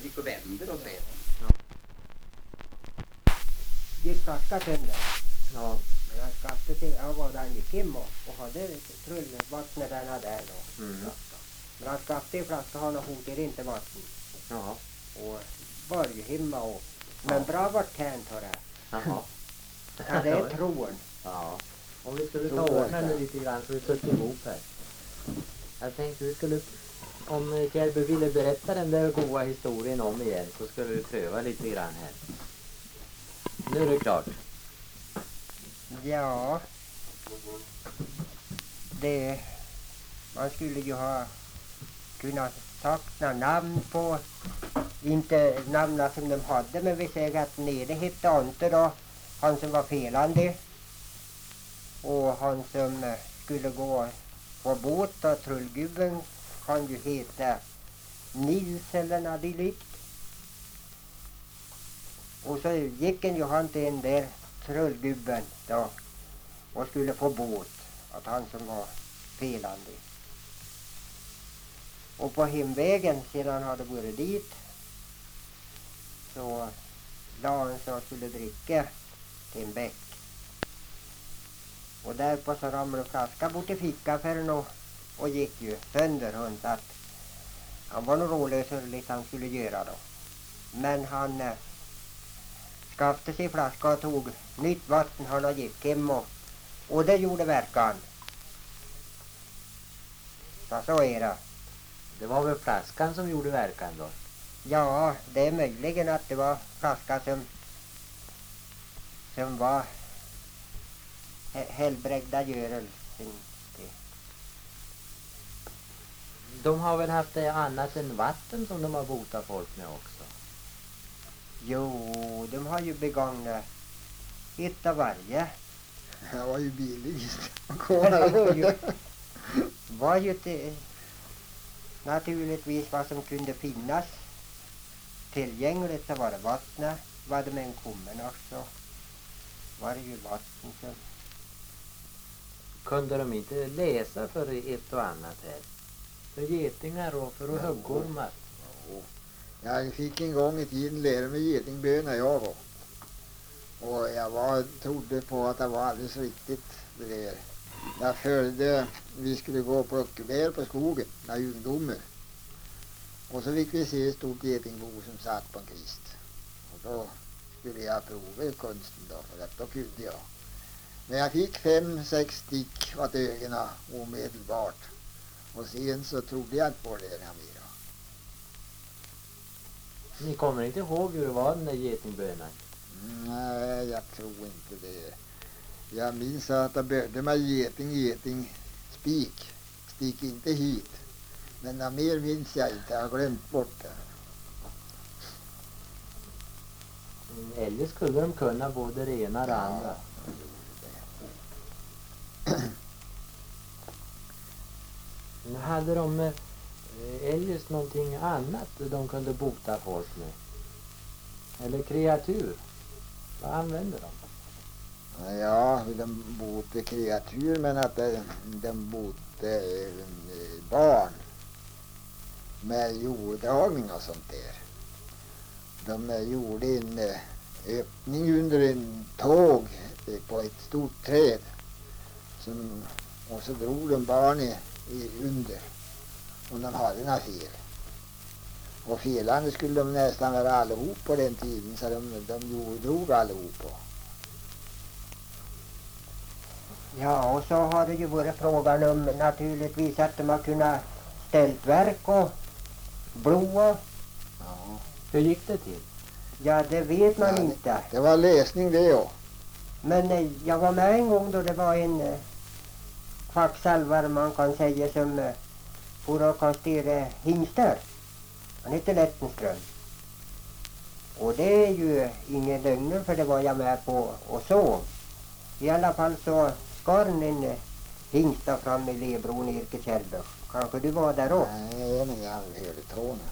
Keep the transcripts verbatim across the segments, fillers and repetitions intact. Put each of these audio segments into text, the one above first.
Han gick och vände då, säger Ja. Gick flaska sönder. Ja. Men han skaffade sig, han var där han gick hem och, och hade trullvattnet där där då. Mm. Flaska. Men han skaffade sig flaska, han hotar inte vatten. Ja. Och var ju hemma och, men bra vart tänt har det. Jaha. Ja, det är tron. Ja. Om vi skulle ta Så ordna är det. nu lite grann så vi suttit ihop här. Jag tänkte vi skulle, om Kjellby ville berätta den där goda historien om igen så skulle vi pröva lite grann här. Nu är det klart. Ja. Det, man skulle ju ha kunnat sakna namn på, inte namn som de hade, men vi säger att nere hette Ante då, han som var felande. Och han som eh, skulle gå på båt och trullgubben kan ju heta Nils eller något dylikt. Och så gick en ju han till en där trullgubben då och skulle få båt, att han som var felande. Och på hemvägen sedan han hade varit dit så la han så skulle dricka till en bäck. Och därpå så ramlade flaskan bort i fickaffären och, och gick ju sönder hon, så att han var nog rålös hur lite han skulle göra då. Men han eh, skaffade sig flaska och tog nytt vatten, han och gick hem och, och det gjorde verkan. Så, så är det. Det var väl flaskan som gjorde verkan då? Ja, det är möjligen att det var flaskan som som var he- helbrägda görelsen. De har väl haft det annat än vatten som de har botat folk med också? Jo, de har ju begagnat ett av varje. Det var ju billigast. Det var ju, var ju till, naturligtvis vad som kunde finnas tillgängligt, så var det vattnet. Var det med en kummen också, var det ju vatten som... Kunde de inte läsa för ett och annat här? För getingar och för huggormar? Jag fick en gång i tiden lära mig getingböna jag var. Och jag var, trodde på att det var alldeles riktigt det där. Jag följde, vi skulle gå och plocka bär på skogen, när ungdomar. Och så fick vi se ett stort getingbo som satt på en kvist. Och då skulle jag prova konsten då, för att då kunde jag. Men jag fick fem, sex stick åt ögonen omedelbart. Och sen så trodde jag inte på det här mer. Ni kommer inte ihåg hur det var den där getingbönan? Nej, jag tror inte det. Jag minns att det började med geting, geting, spik. Stick inte hit. Men något mer minns jag inte. Jag har glömt bort det. Mm, eller skulle de kunna både det ena och det andra? Nu hade de eh, eljest någonting annat de kunde bota folk med? Eller kreatur? Vad använder de? Ja, de bote kreatur, men att de, de bote eh, barn med jorddragning och sånt där. De eh, gjorde en eh, öppning under en tåg eh, på ett stort träd. Som, och så drog de barn i, i under. Om de hade några fel. Och felande skulle de nästan vara allihop på den tiden, så de, de drog allihop på. Ja, och så har det ju varit frågan om naturligtvis att de har kunnat ställt verk och blod och... Ja. Hur gick det till? Ja, det vet man Ja, inte. Det var läsning det, ja. Men eh, jag var med en gång då det var en eh, kvacksalvare, man kan säga, som eh, for och kastera hingstar. Han heter Lettenström. Och det är ju ingen lögn, för det var jag med på och så. I alla fall så skar han en eh, hingsta fram i Lebron i Irkekärlby. Kanske du var där också? Nej, men jag hörde tråden.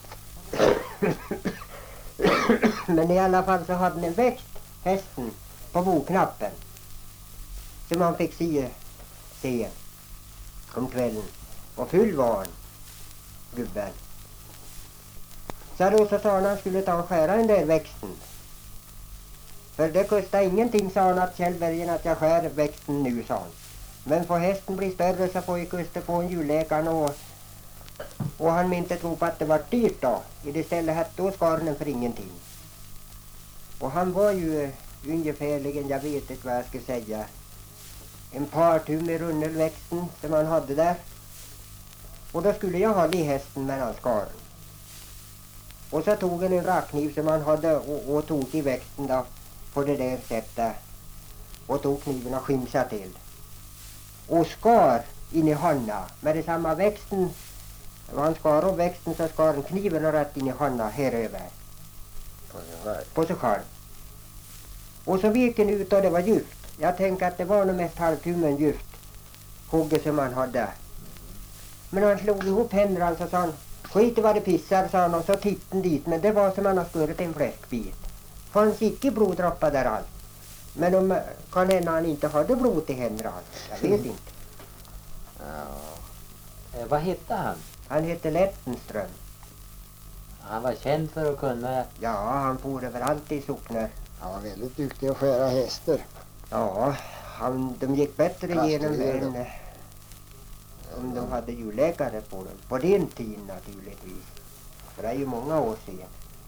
Men i alla fall så hade den växt hästen på boknappen. Så man fick se, se om kvällen. Och full var han, gubben. Så då så sa han att han skulle ta och skära den där växten. För det kostar ingenting, sa han, att Kjellbergen, att jag skär växten nu, sa han. Men får hästen bli större så får jag kosta på en julläkaren, och, och han inte tro på att det var dyrt då. I det stället att då skar den för ingenting. Och han var ju uh, ungefärligen, jag vet inte vad jag ska säga, en par tum i runnelväxten som han hade där. Och då skulle jag ha i hästen mellan skaren. Och så tog han en rakkniv som han hade och, och tog i växten då på det där sättet. Och tog kniven och skimsa till. Och skar in i handen med det samma växten. När han skar av växten så skar han kniven och rätt in i handen här över. På sig själv. Och så vek han ut och det var djupt. Jag tänker att det var nog mest halvtummen djupt hugget som han hade. Men han slog ihop händerna så sa han, skit i vad det pissar, sa han, och så tittade han dit. Men det var som han har skurit en fläskbit. Fanns icke bloddroppar där alls. Men om kan hända han inte hade blod i händerna alls. Jag vet inte. Ja. Eh, vad hette han? Han hette Lettenström. Han var känd för att kunna... Ja, han for överallt i socknar. Han var väldigt duktig att skära hästar. Ja, han, de gick bättre Kastrerade igenom än dem. eh, om de hade julläkare på dem. På den tiden naturligtvis. För det är ju många år sedan.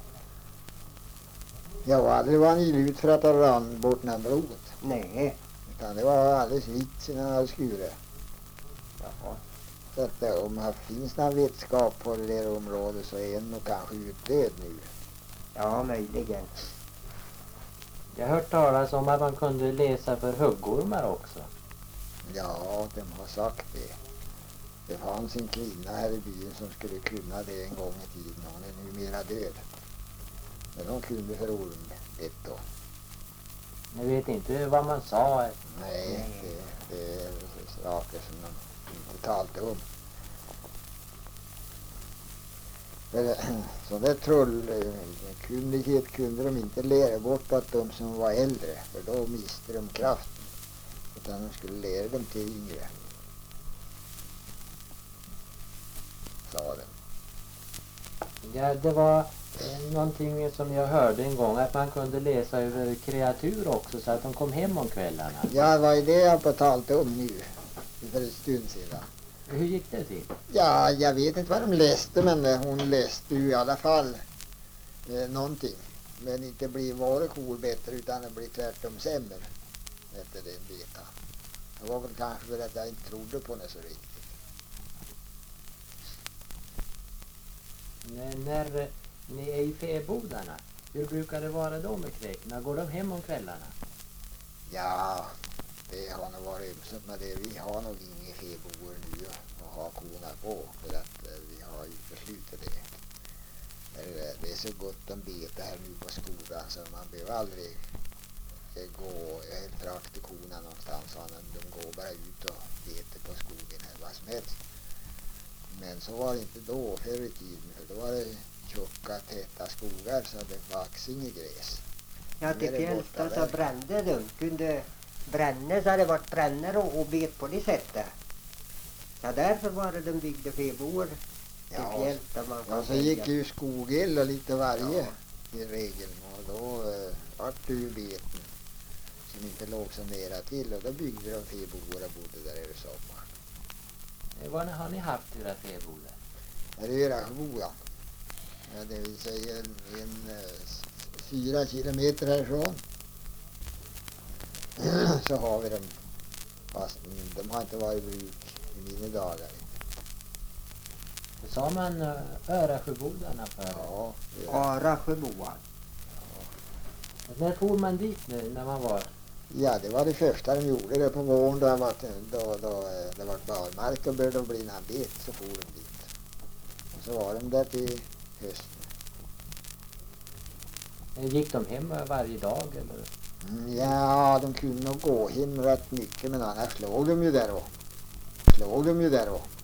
Ja, aldrig var han illa ut för att han rann bort någon blodet. Nej. Utan det var alldeles vitt sedan han hade skurit. Jaha. Så att eh, om det finns någon vetskap på det där området så är han nog kanske utdöd nu. Ja, möjligen. Jag har hört talas om att man kunde läsa för huggormar också. Ja, de har sagt det. Det fanns en kvinna här i byn som skulle kunna det en gång i tiden. Hon är numera död. Men hon kunde för ormbett då. Jag vet inte vad man sa. Nej, det, det är saker som de inte talade om. Men sån där trollkunnighet kunde de inte lära bort åt de som var äldre. För då miste de kraften. Utan de skulle lära dem till yngre. Sa de. Ja, det var eh, någonting som jag hörde en gång, att man kunde läsa över kreatur också så att de kom hem om kvällarna. Ja, vad är det jag har talat om nu? För en stund sedan. Hur gick det till? Ja, jag vet inte vad de läste, men eh, hon läste ju i alla fall eh, någonting. Men inte blir våra kor bättre utan det blir tvärtom sämre. Efter den beta. Det var väl kanske för att jag inte trodde på det så riktigt. N- när ni är i fäbodarna, hur brukar det vara då med kräkorna? Går de hem om kvällarna? Ja, det har nog varit ömsigt med det. Vi har nog inga fäbodar nu att ha korna på. För att eh, vi har uteslutit det. Men, eh, det är så gott om bete här nu på skolan så man behöver aldrig eh, gå helt rakt till korna någonstans. Utan de går bara ut och beter på skogen eller vad som helst. Men så var det inte då förr i tiden. För då var det tjocka, täta skogar så det vax inget gräs. Ja, Nu till är det fjälls borta då så där. brände de. Kunde bränna så hade det varit brännare och, och bet på det sättet. Så därför var det de byggde fäbodar till Ja, fjälls där man ja, kan så gick säga. ju skogeld och lite varje Ja. i regel. Och då eh, vart det ju beten som inte låg så nära till. Och då byggde de fäbodar och bodde där över sommaren. Eh, Var har ni haft era fäbodar? Här är Raschboa. Ja, det vill säga en, en eh, s- fyra kilometer härifrån. Så har vi dem. Fast de har inte varit i bruk i mina dagar. Sa man uh, Örasjöbodarna för? Ja, det är- Arasjöboa. När for man dit nu när man var? Ja, det var det första de gjorde det på våren då, var, då, då eh, det var barmark och började bli en bet så for de dit. Och så var de där till hösten. Eh, Gick de hem eh, varje dag eller? Mm, ja, de kunde nog gå hem rätt mycket men annars slog de ju där och slog de ju där och